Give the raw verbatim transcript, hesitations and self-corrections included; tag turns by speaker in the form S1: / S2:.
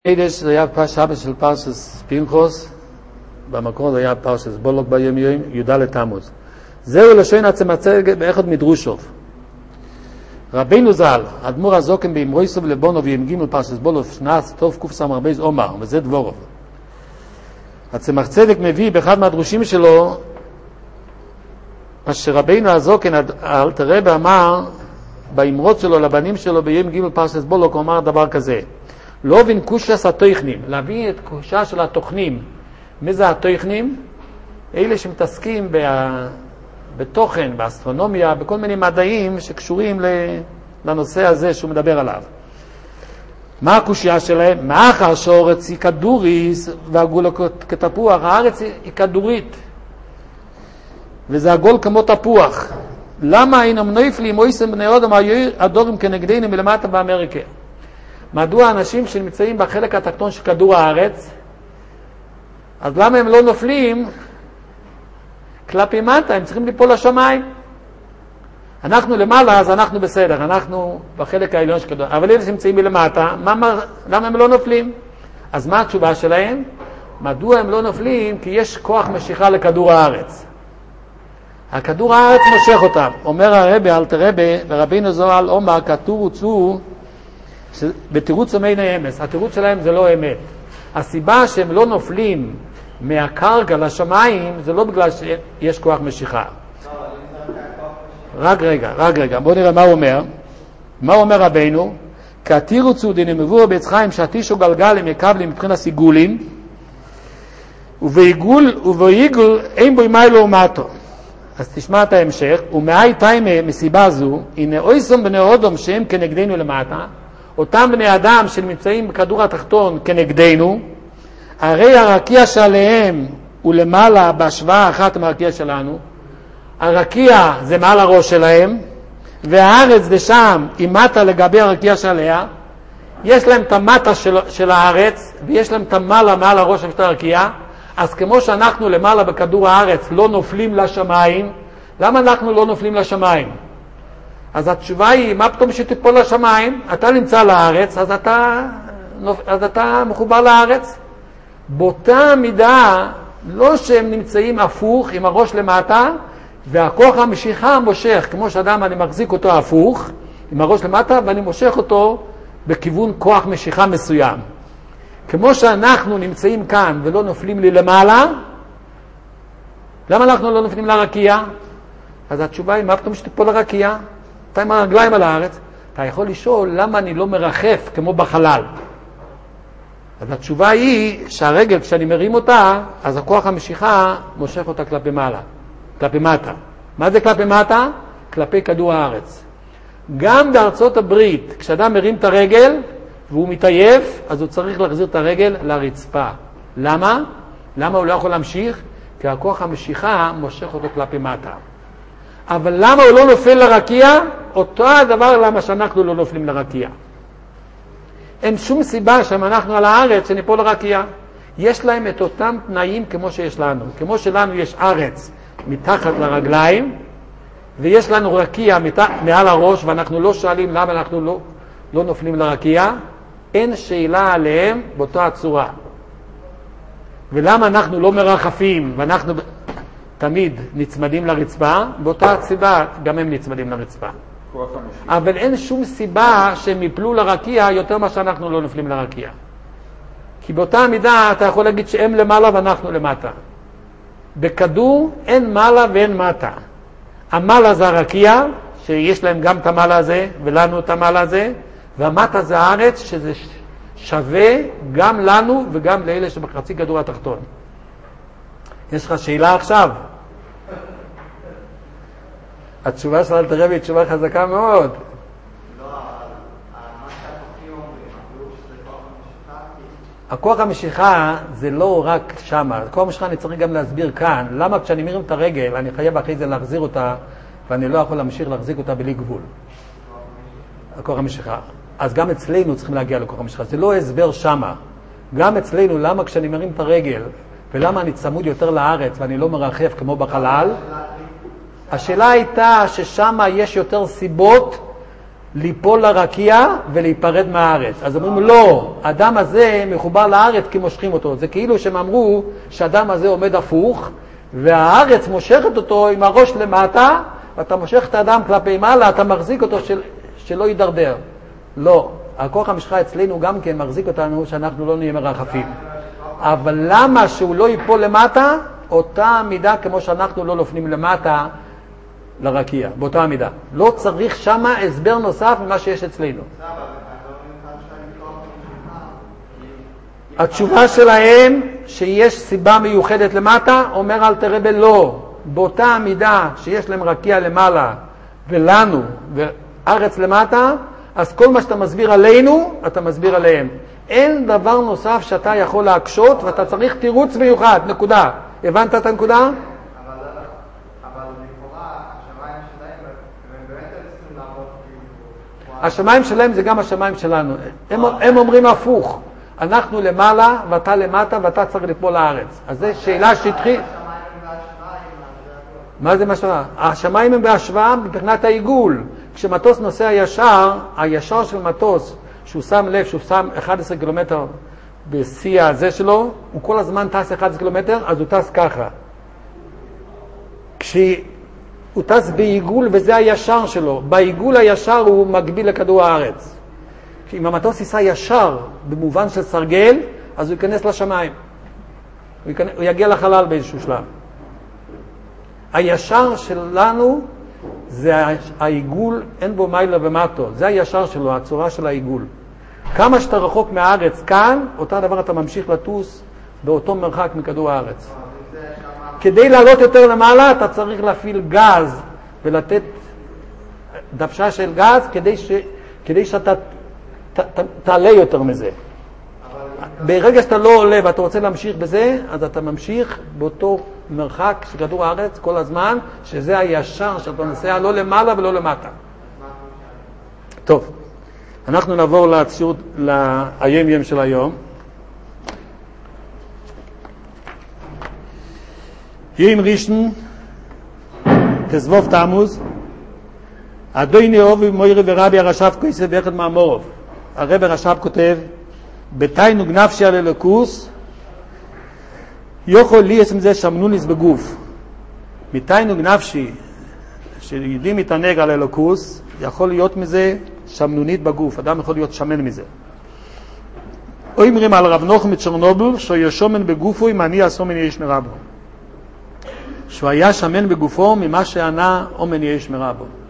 S1: זה היה שבת של פרשת פנחס, במקור זה היה פרשת בולוק ביום יום, י"ד תמוז. זהו לשון הצמצג באחד מדרושוב. רבינו ז"ל, אדמו"ר הזוקן באמרויסוב לבונוב י"ג פרשת בולוק שנ"ס טוב קס"ב עומר, וזה דבורוב. הצמח צדק מביא באחד מהדרושים שלו, מה שרבינו הזוקן, אלתר רבי אמר באמרות שלו לבנים שלו ביום ג' פרשת בולוק, הוא אמר דבר כזה: לא הבין קושס התוכנים, להבין את קושה של התוכנים. מי זה התוכנים? אלה שמתעסקים בה, בתוכן, באסטרונומיה, בכל מיני מדעים שקשורים לנושא הזה שהוא מדבר עליו. מה הקושיה שלהם? מאחר שהארץ היא כדוריס והגול כתפוח. הארץ היא כדורית וזה עגול כמו תפוח. למה אינם נויפלים מויסם בני אדם הדורים כנגדנו מלמטה באמריקה? מדוע האנשים שנמצאים בחלק התחתון של כדור הארץ, אז למה הם לא נופלים כלפי מטה? הם צריכים ליפול לשמיים. אנחנו למעלה, אז אנחנו בסדר, אנחנו בחלק העליון של כדור, אבל אלה שנמצאים מלמטה, מה, למה הם לא נופלים? אז מה התשובה שלהם? מדוע הם לא נופלים? כי יש כוח משיכה לכדור הארץ. הכדור הארץ מושך אותם. אומר הרבי, אלתר רבי, ורבינו ז"ל אומר, כתוב הוצאו בתירוץ אמיני אמס. התירוץ שלהם זה לא אמת. הסיבה שהם לא נופלים מהקרקע לשמיים זה לא בגלל שיש כוח משיכה. רק רגע, רק רגע, בואו נראה מה הוא אומר. מה אומר רבינו? כתירוצו דנמבוא בעץ חיים שהתישו גלגלים יקבלים מבחינת סיגולים, ובעיגול ובעיגול אין בו ימי לא ומטו. אז תשמע את ההמשך. ומאי תיימה מסיבה זו, הנה אויסום בני אודום שהם כנגדנו למטה, אותם בני אדם שנמצאים בכדור התחתון כנגדנו, הרי הרקיע שעליהם הוא למעלה בהשוואה אחת עם הרקיע שלנו. הרקיע זה מעל הראש שלהם, והארץ ושם היא מטה לגבי הרקיע שעליה. יש להם את המטה של, של הארץ, ויש להם את המעלה מעל הראש של הרקיע. אז כמו שאנחנו למעלה בכדור הארץ לא נופלים לשמיים, למה אנחנו לא נופלים לשמיים? אז התשובה היא, מה פתאום שתיפול לשמיים? אתה נמצא לארץ, אז אתה, אז אתה מחובר לארץ. באותה מידה, לא שהם נמצאים הפוך עם הראש למטה, והכוח המשיכה מושך, כמו שאדם אני מחזיק אותו הפוך, עם הראש למטה, ואני מושך אותו בכיוון כוח משיכה מסוים. כמו שאנחנו נמצאים כאן ולא נופלים לי למעלה, למה אנחנו לא נופלים לרקיע? אז התשובה היא, מה פתאום שתיפול לרקיע? אתה עם הרגליים על הארץ, אתה יכול לשאול למה אני לא מרחף כמו בחלל. אז התשובה היא שהרגל כשאני מרים אותה, אז הכוח המשיכה מושך אותה כלפי מעלה, כלפי מטה. מה זה כלפי מטה? כלפי כדור הארץ. גם בארצות הברית, כשאדם מרים את הרגל והוא מתעייף, אז הוא צריך להחזיר את הרגל לרצפה. למה? למה הוא לא יכול להמשיך? כי הכוח המשיכה מושך אותו כלפי מטה. אבל למה הוא לא נופל לרקיע? אותו הדבר למה שאנחנו לא נופלים לרקיע. אין שום סיבה שאנחנו על הארץ שניפול לרקיע. יש להם את אותם תנאים כמו שיש לנו. כמו שלנו יש ארץ מתחת לרגליים, ויש לנו רקיע מעל הראש, ואנחנו לא שואלים למה אנחנו לא, לא נופלים לרקיע. אין שאלה עליהם באותה הצורה. ולמה אנחנו לא מרחפים, ואנחנו תמיד נצמדים לרצפה, באותה סיבה גם הם נצמדים לרצפה. אבל אין שום סיבה שהם יפלו לרקיע יותר מה שאנחנו לא נופלים לרקיע. כי באותה מידה אתה יכול להגיד שהם למעלה ואנחנו למטה. בכדור אין מעלה ואין מטה. המעלה זה הרקיע, שיש להם גם את המעלה הזה ולנו את המעלה הזה, והמטה זה הארץ שזה שווה גם לנו וגם לאלה שבחצי כדור התחתון. יש לך שאלה עכשיו? התשובה של אלתר רבי היא תשובה חזקה מאוד. הכוח המשיכה זה לא רק שמה. הכוח המשיכה אני צריך גם להסביר כאן. למה כשאני מרים את הרגל אני חייב אחרי זה להחזיר אותה, ואני לא יכול להמשיך להחזיק אותה בלי גבול. הכוח המשיכה. אז גם אצלנו צריכים להגיע לכוח המשיכה. זה לא הסבר שמה. גם אצלנו, למה כשאני מרים את הרגל, ולמה אני צמוד יותר לארץ ואני לא מרחף כמו בחלל? השאלה הייתה ששם יש יותר סיבות ליפול לרקיע ולהיפרד מהארץ. אז אומרים לא, האדם הזה מחובר לארץ כי מושכים אותו. זה כאילו שהם אמרו שהאדם הזה עומד הפוך, והארץ מושכת אותו עם הראש למטה, ואתה מושך את האדם כלפי מעלה, אתה מחזיק אותו של, שלא יידרדר. לא, הכוח המשחה אצלנו גם כן מחזיק אותנו שאנחנו לא נהיה מרחפים. אבל למה שהוא לא ייפול למטה? אותה מידה כמו שאנחנו לא נופלים למטה לרקיע, באותה מידה. לא צריך שמה הסבר נוסף ממה שיש אצלנו. התשובה שלהם שיש סיבה מיוחדת למטה, אומר אל תרבה לא. באותה מידה שיש להם רקיע למעלה ולנו וארץ למטה, אז כל מה שאתה מסביר עלינו, אתה מסביר עליהם. אין דבר נוסף שאתה יכול להקשות, ואתה צריך תירוץ מיוחד, נקודה. הבנת את הנקודה?
S2: אבל לכאורה, השמיים שלהם, הם באמת צריכים לעבוד כאילו...
S1: השמיים שלהם זה גם השמיים שלנו. הם, הם אומרים הפוך. אנחנו למעלה, ואתה למטה, ואתה צריך ליפול לארץ. אז זו שאלה שטחית. מה זה משמע? השמיים הם בהשוואה מבחינת העיגול. כשמטוס נוסע ישר, הישר של מטוס, שהוא שם לב, שהוא שם אחד עשר קילומטר בשיא הזה שלו, הוא כל הזמן טס אחד עשר קילומטר, אז הוא טס ככה. כשהוא טס בעיגול, וזה הישר שלו, בעיגול הישר הוא מגביל לכדור הארץ. אם המטוס ייסע ישר, במובן של סרגל, אז הוא ייכנס לשמיים. הוא, ייכנס, הוא יגיע לחלל באיזשהו שלב. הישר שלנו זה העיגול, אין בו מיילה ומטו. זה הישר שלו, הצורה של העיגול. כמה שאתה רחוק מהארץ כאן, אותה דבר אתה ממשיך לטוס באותו מרחק מכדור הארץ. כדי לעלות יותר למעלה, אתה צריך להפעיל גז ולתת דוושה של גז כדי, ש, כדי שאתה ת, ת, תעלה יותר מזה. ברגע שאתה לא עולה ואתה רוצה להמשיך בזה, אז אתה ממשיך באותו מרחק של כדור הארץ כל הזמן, שזה הישר שאתה נוסע לא למעלה ולא למטה. טוב, אנחנו נעבור לציור, להיום יום של היום. יום ראשון, תזבוב תמוז, אדוני אוהב מוירי ורבי הרש"ב כוסף ואחד מאמורוב. הרב הרש"ב כותב, בתיינוג נפשי על אלוקוס, יכול לי עצם זה שמנוניס בגוף. מתיינוג נפשי, שיהודי מתענג על אלוקוס, יכול להיות מזה שמנונית בגוף. אדם יכול להיות שמן מזה. אומרים על רב נוחם מצ'רנוביל, שהוא היה שמן בגופו אם אני אסומן יש מרבו. שהוא היה שמן בגופו ממה שענה אומן יש מרבו.